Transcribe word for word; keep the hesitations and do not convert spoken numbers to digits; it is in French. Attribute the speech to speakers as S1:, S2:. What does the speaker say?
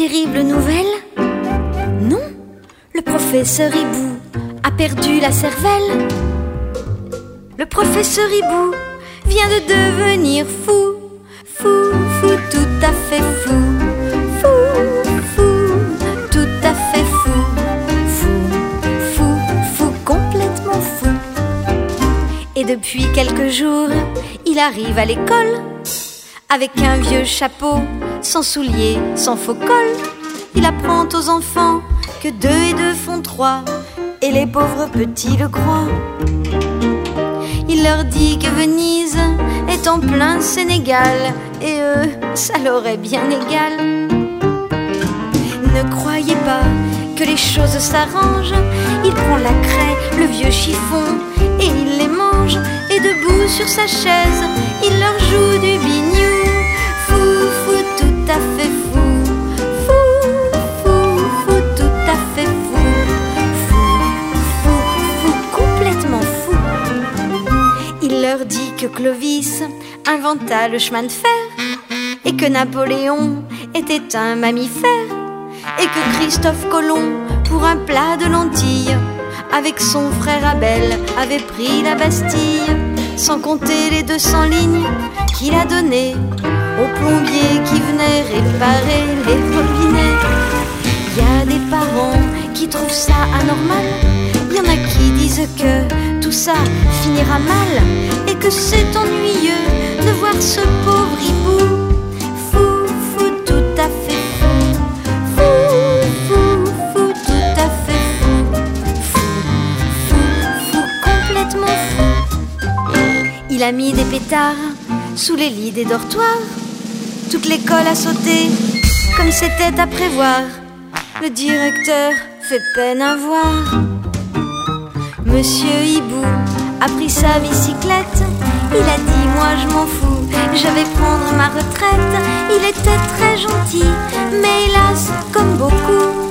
S1: terrible nouvelle? Non, le professeur Hibou a perdu la cervelle. Le professeur Hibou vient de devenir fou. Fou, fou, tout à fait fou. Fou, fou, tout à fait fou. Fou, fou, fou, complètement fou. Et depuis quelques jours, il arrive à l'école avec un vieux chapeau, sans souliers, sans faux col. Il apprend aux enfants que deux et deux font trois, et les pauvres petits le croient. Il leur dit que Venise est en plein Sénégal, et eux, ça leur est bien égal. Ne croyez pas que les choses s'arrangent. Il prend la craie, le vieux chiffon, et il les mange. Et debout sur sa chaise, il leur joue du biniou. Fou, fou, tout à fait fou. Fou, fou, fou, tout à fait fou. Fou, fou, fou, complètement fou. Il leur dit que Clovis inventa le chemin de fer, et que Napoléon était un mammifère, et que Christophe Colomb, pour un plat de lentilles, avec son frère Abel, avait pris la Bastille. Sans compter les deux cents lignes qu'il a données aux plombiers qui venaient réparer les robinets. Il y a des parents qui trouvent ça anormal. Il y en a qui disent que tout ça finira mal, et que c'est ennuyeux de voir ce pauvre hibou. Fou, fou, tout à fait fou. Fou, fou, fou, tout à fait fou. Fou, fou, fou, complètement fou. Il a mis des pétards sous les lits des dortoirs. Toute l'école a sauté, comme c'était à prévoir. Le directeur fait peine à voir. Monsieur Hibou a pris sa bicyclette. Il a dit moi je m'en fous, je vais prendre ma retraite. Il était très gentil, mais hélas, comme beaucoup,